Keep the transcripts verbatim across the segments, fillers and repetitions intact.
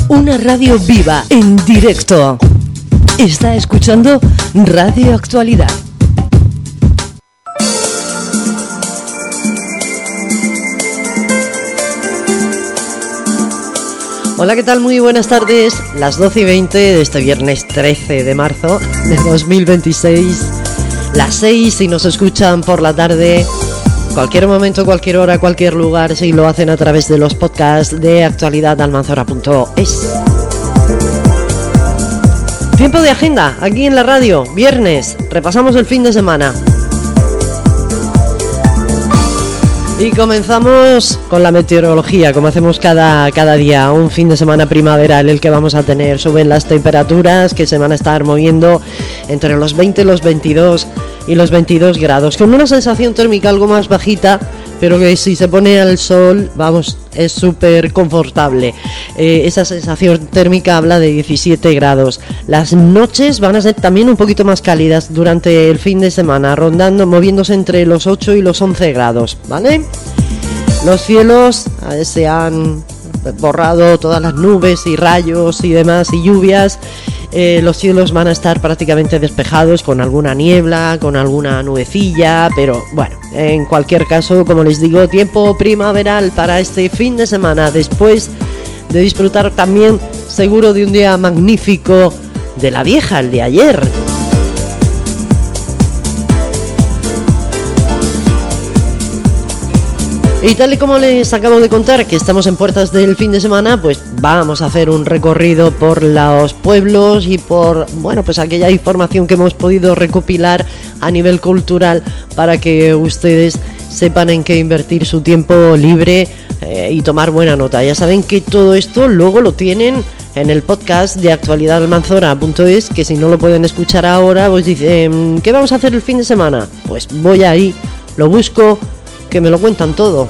Una radio viva, en directo. Está escuchando Radio Actualidad. Hola, ¿qué tal? Muy buenas tardes. Las doce y veinte de este viernes trece de marzo de dos mil veintiséis. Las seis si nos escuchan por la tarde. Cualquier momento, cualquier hora, cualquier lugar, si lo hacen a través de los podcasts de actualidad almanzora punto es. Tiempo de agenda, aquí en la radio, viernes, repasamos el fin de semana. Y comenzamos con la meteorología, como hacemos cada, cada día, un fin de semana primaveral el que vamos a tener. Suben las temperaturas que se van a estar moviendo entre los veinte, los veintidós y los veintidós grados, con una sensación térmica algo más bajita, pero que si se pone al sol, vamos, es súper confortable. Eh, esa sensación térmica habla de diecisiete grados. Las noches van a ser también un poquito más cálidas durante el fin de semana, rondando, moviéndose entre los ocho y los once grados, ¿vale? Los cielos eh, se han borrado todas las nubes y rayos y demás y lluvias. Eh, los cielos van a estar prácticamente despejados, con alguna niebla, con alguna nubecilla, pero bueno, en cualquier caso, como les digo, tiempo primaveral para este fin de semana, después de disfrutar también seguro de un día magnífico de la Vieja, el de ayer. Y tal y como les acabo de contar que estamos en puertas del fin de semana, pues vamos a hacer un recorrido por los pueblos y por, bueno, pues aquella información que hemos podido recopilar a nivel cultural para que ustedes sepan en qué invertir su tiempo libre eh, y tomar buena nota. Ya saben que todo esto luego lo tienen en el podcast de actualidad almanzora punto es, que si no lo pueden escuchar ahora, pues dicen, ¿qué vamos a hacer el fin de semana? Pues voy ahí, lo busco, que me lo cuentan todo.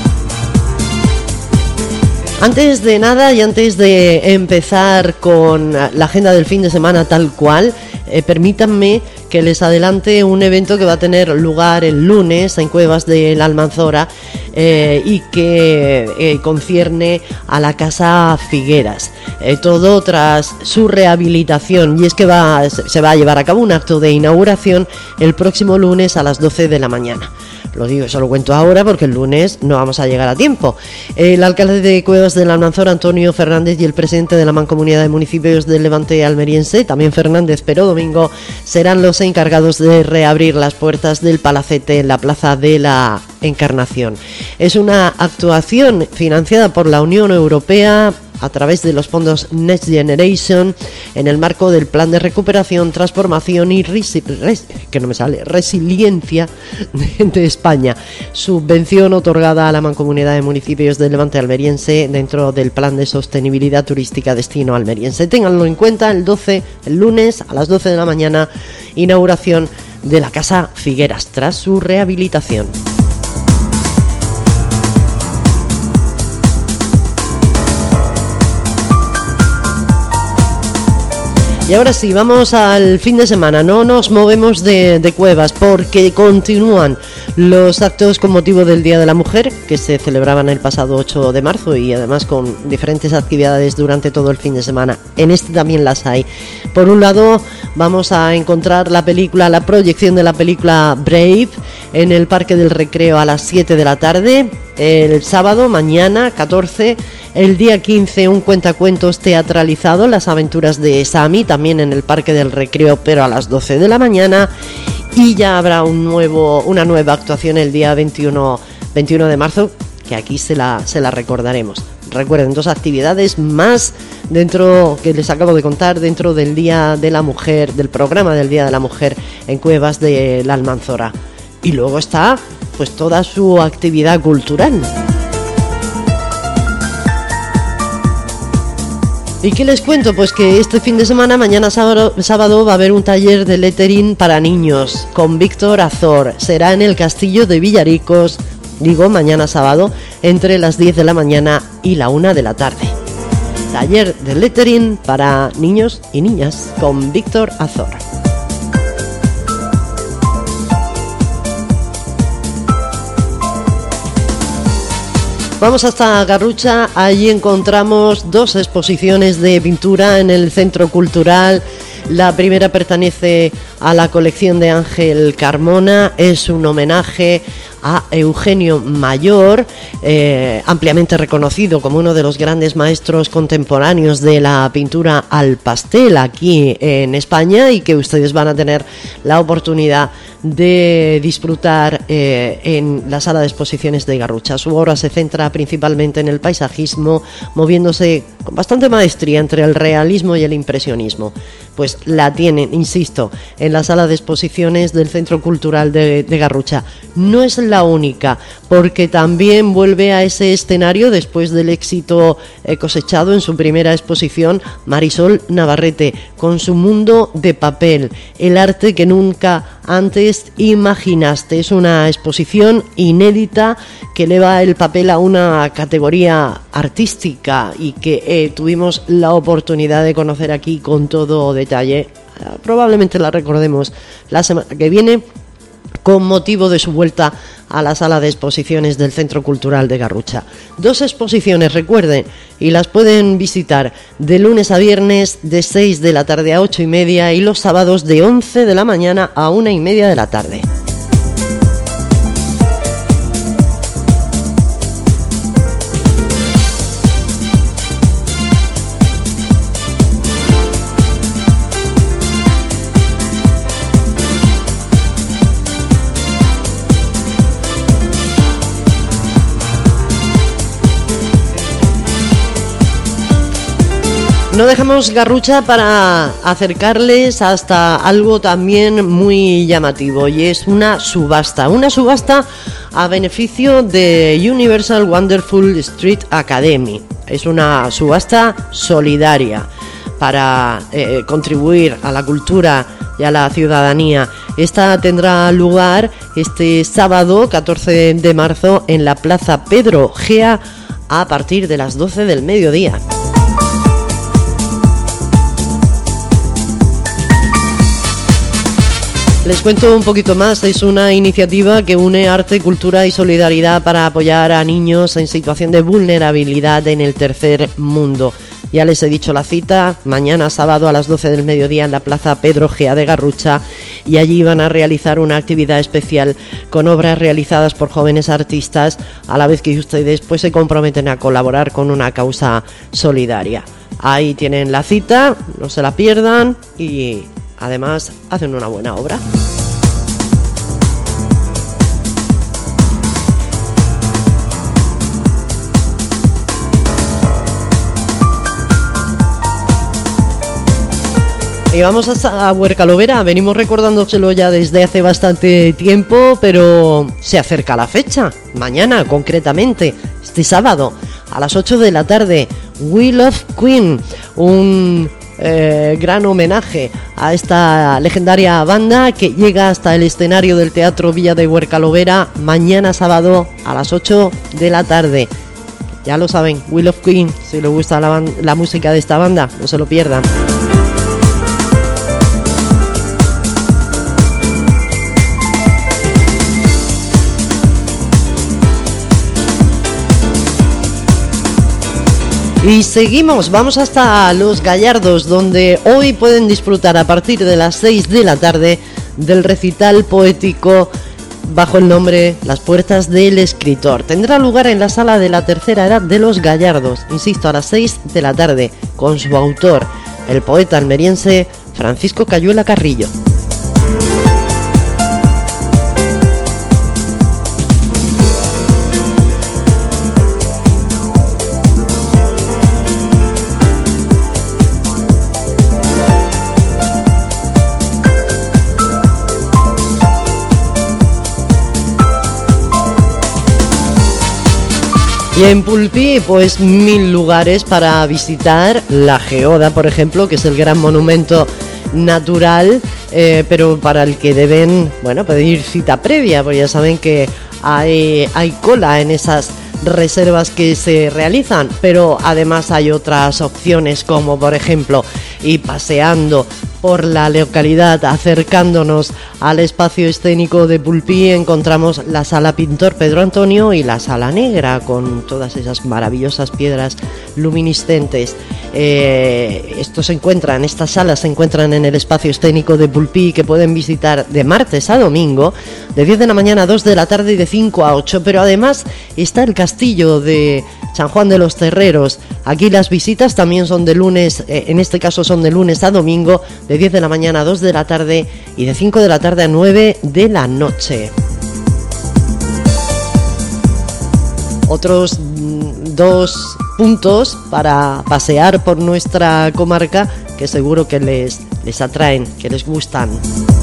Antes de nada y antes de empezar con la agenda del fin de semana tal cual, eh, permítanme que les adelante un evento que va a tener lugar el lunes en Cuevas de la Almanzora eh, y que eh, concierne a la Casa Figueras. Eh, todo tras su rehabilitación, y es que va, se va a llevar a cabo un acto de inauguración el próximo lunes a las doce de la mañana. Lo digo, eso lo cuento ahora porque el lunes no vamos a llegar a tiempo. El alcalde de Cuevas de la Almanzora, Antonio Fernández, y el presidente de la Mancomunidad de Municipios del Levante Almeriense, también Fernández, pero Domingo, serán los encargados de reabrir las puertas del palacete en la Plaza de la Encarnación. Es una actuación financiada por la Unión Europea a través de los fondos Next Generation en el marco del Plan de Recuperación, Transformación y resi- res- que no me sale, Resiliencia de, de España, subvención otorgada a la Mancomunidad de Municipios del Levante Almeriense dentro del Plan de Sostenibilidad Turística Destino Almeriense. Ténganlo en cuenta, el doce, el lunes a las doce de la mañana, inauguración de la Casa Figueras tras su rehabilitación. Y ahora sí, vamos al fin de semana. No nos movemos de, de Cuevas porque continúan los actos con motivo del Día de la Mujer, que se celebraban el pasado ocho de marzo, y además con diferentes actividades durante todo el fin de semana. En este también las hay. Por un lado, vamos a encontrar la película, la proyección de la película Brave en el Parque del Recreo a las siete de la tarde. El sábado, mañana, catorce, el día quince, un cuentacuentos teatralizado, Las aventuras de Sammy, también en el Parque del Recreo, pero a las doce de la mañana. Y ya habrá un nuevo, una nueva actuación el día veintiuno de marzo, que aquí se la, se la recordaremos. Recuerden, dos actividades más dentro, que les acabo de contar, dentro del Día de la Mujer, del programa del Día de la Mujer en Cuevas de la Almanzora. Y luego está pues toda su actividad cultural. ¿Y qué les cuento? Pues que este fin de semana, mañana sábado, sábado va a haber un taller de lettering para niños con Víctor Azor. Será en el Castillo de Villaricos, digo mañana sábado, entre las diez de la mañana y la una de la tarde. Taller de lettering para niños y niñas con Víctor Azor. Vamos hasta Garrucha, allí encontramos dos exposiciones de pintura en el Centro Cultural. La primera pertenece a la colección de Ángel Carmona, es un homenaje a Eugenio Mayor, eh, ampliamente reconocido como uno de los grandes maestros contemporáneos de la pintura al pastel aquí en España, y que ustedes van a tener la oportunidad de disfrutar eh, en la sala de exposiciones de Garrucha. Su obra se centra principalmente en el paisajismo, moviéndose con bastante maestría entre el realismo y el impresionismo. Pues la tienen, insisto, en la sala de exposiciones del Centro Cultural de, de Garrucha. No es la única, porque también vuelve a ese escenario, después del éxito eh, cosechado en su primera exposición, Marisol Navarrete, con su mundo de papel, el arte que nunca antes imaginaste. Es una exposición inédita que eleva el papel a una categoría artística y que eh, tuvimos la oportunidad de conocer aquí con todo detalle. Probablemente la recordemos la semana que viene, con motivo de su vuelta a la sala de exposiciones del Centro Cultural de Garrucha. Dos exposiciones, recuerden, y las pueden visitar de lunes a viernes de seis de la tarde a ocho y media y los sábados de once de la mañana a una y media de la tarde. No dejamos Garrucha para acercarles hasta algo también muy llamativo, y es una subasta, una subasta a beneficio de Universal Wonderful Street Academy. Es una subasta solidaria para eh, contribuir a la cultura y a la ciudadanía. Esta tendrá lugar este sábado catorce de marzo en la Plaza Pedro Gea a partir de las doce del mediodía. Les cuento un poquito más. Es una iniciativa que une arte, cultura y solidaridad para apoyar a niños en situación de vulnerabilidad en el tercer mundo. Ya les he dicho la cita, mañana sábado a las doce del mediodía en la Plaza Pedro Gea de Garrucha, y allí van a realizar una actividad especial con obras realizadas por jóvenes artistas, a la vez que ustedes pues se comprometen a colaborar con una causa solidaria. Ahí tienen la cita, no se la pierdan, y además hacen una buena obra. Y vamos a Huercalovera. Venimos recordándoselo ya desde hace bastante tiempo, pero se acerca la fecha. Mañana, concretamente, este sábado, a las ocho de la tarde, We Love Queen, un eh, gran homenaje a esta legendaria banda que llega hasta el escenario del Teatro Villa de Huercalovera mañana sábado a las ocho de la tarde. Ya lo saben, We Love Queen. Si les gusta la, la música de esta banda, no se lo pierdan. Y seguimos, vamos hasta Los Gallardos, donde hoy pueden disfrutar a partir de las seis de la tarde del recital poético bajo el nombre Las Puertas del Escritor. Tendrá lugar en la Sala de la Tercera Edad de Los Gallardos, insisto, a las seis de la tarde, con su autor, el poeta almeriense Francisco Cayuela Carrillo. Y en Pulpí, pues mil lugares para visitar. La Geoda, por ejemplo, que es el gran monumento natural, eh, pero para el que deben, bueno, pedir cita previa, porque ya saben que hay, hay cola en esas reservas que se realizan, pero además hay otras opciones, como por ejemplo ir paseando por la localidad, acercándonos al espacio escénico de Pulpí, encontramos la Sala Pintor Pedro Antonio y la Sala Negra, con todas esas maravillosas piedras luminiscentes. Eh, esto se encuentran, estas salas se encuentran en el espacio escénico de Pulpí, que pueden visitar de martes a domingo, de diez de la mañana a dos de la tarde y de cinco a ocho. Pero además está el castillo de San Juan de los Terreros. Aquí las visitas también son de lunes, eh, en este caso son de lunes a domingo, de diez de la mañana a dos de la tarde y de cinco de la tarde a nueve de la noche. Otros mm, dos puntos para pasear por nuestra comarca que seguro que les, les atraen, que les gustan.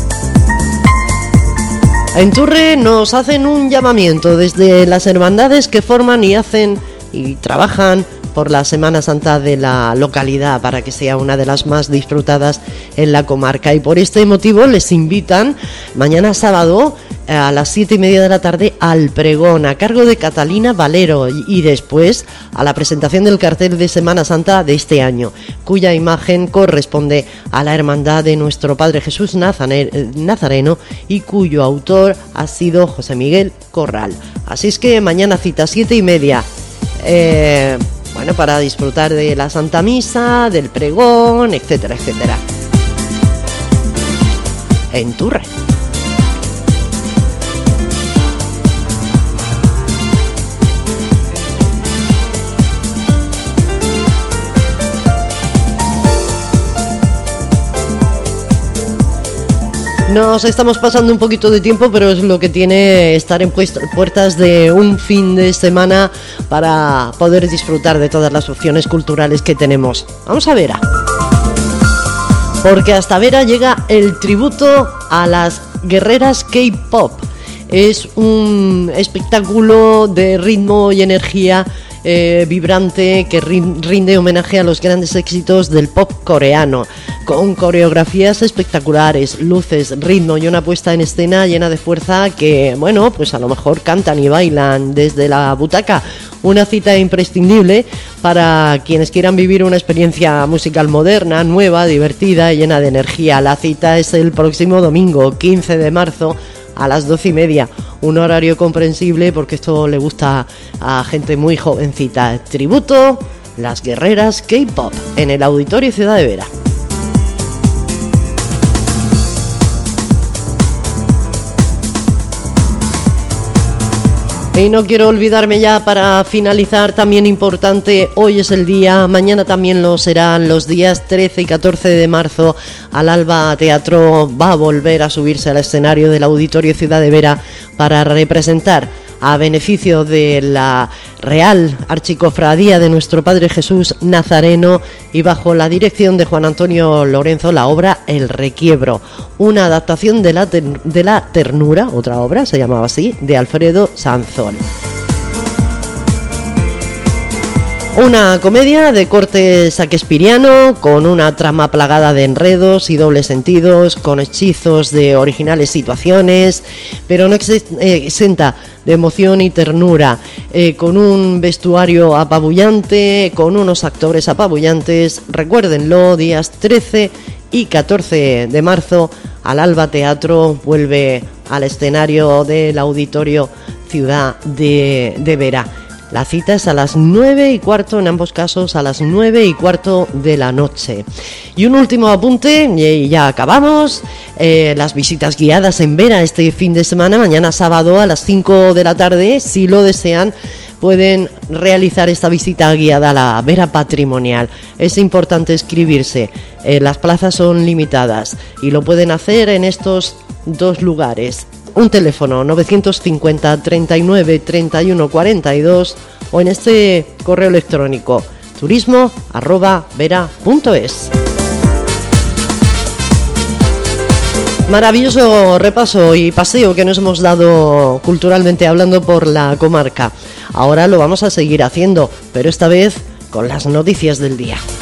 En Turre nos hacen un llamamiento desde las hermandades que forman y hacen y trabajan por la Semana Santa de la localidad, para que sea una de las más disfrutadas en la comarca, y por este motivo les invitan mañana sábado a las siete y media de la tarde al pregón a cargo de Catalina Valero, y después a la presentación del cartel de Semana Santa de este año, cuya imagen corresponde a la hermandad de nuestro Padre Jesús Nazareno y cuyo autor ha sido José Miguel Corral. Así es que mañana cita siete y media, eh, bueno, para disfrutar de la Santa Misa, del pregón, etcétera, etcétera, en Turre. Nos estamos pasando un poquito de tiempo, pero es lo que tiene estar en puertas de un fin de semana para poder disfrutar de todas las opciones culturales que tenemos. Vamos a Vera, porque hasta Vera llega el tributo a las guerreras K-pop. Es un espectáculo de ritmo y energía eh, vibrante que rinde homenaje a los grandes éxitos del pop coreano, con coreografías espectaculares, luces, ritmo y una puesta en escena llena de fuerza que, bueno, pues a lo mejor cantan y bailan desde la butaca. Una cita imprescindible para quienes quieran vivir una experiencia musical moderna, nueva, divertida y llena de energía. La cita es el próximo domingo, quince de marzo, a las doce y media. Un horario comprensible porque esto le gusta a gente muy jovencita. Tributo, las guerreras K-pop, en el Auditorio Ciudad de Vera. Y no quiero olvidarme ya, para finalizar, también importante, hoy es el día, mañana también lo serán, los días trece y catorce de marzo, al Alba Teatro va a volver a subirse al escenario del Auditorio Ciudad de Vera para representar, a beneficio de la Real Archicofradía de nuestro Padre Jesús Nazareno y bajo la dirección de Juan Antonio Lorenzo, la obra El Requiebro, una adaptación de la, ter- de la Ternura, otra obra, se llamaba así, de Alfredo Sanzón. Una comedia de corte shakespeariano, con una trama plagada de enredos y dobles sentidos, con hechizos de originales situaciones, pero no exenta de emoción y ternura, eh, con un vestuario apabullante, con unos actores apabullantes. Recuérdenlo, días trece y catorce de marzo, al Alba Teatro vuelve al escenario del Auditorio Ciudad de, de Vera. La cita es a las nueve y cuarto, en ambos casos a las nueve y cuarto de la noche. Y un último apunte, y ya acabamos, eh, las visitas guiadas en Vera este fin de semana, mañana sábado a las cinco de la tarde, si lo desean, pueden realizar esta visita guiada a la Vera Patrimonial. Es importante inscribirse, eh, las plazas son limitadas y lo pueden hacer en estos dos lugares. Un teléfono novecientos cincuenta, treinta y nueve, treinta y uno, cuarenta y dos o en este correo electrónico turismo arroba vera punto es. Maravilloso repaso y paseo que nos hemos dado culturalmente hablando por la comarca. Ahora lo vamos a seguir haciendo, pero esta vez con las noticias del día.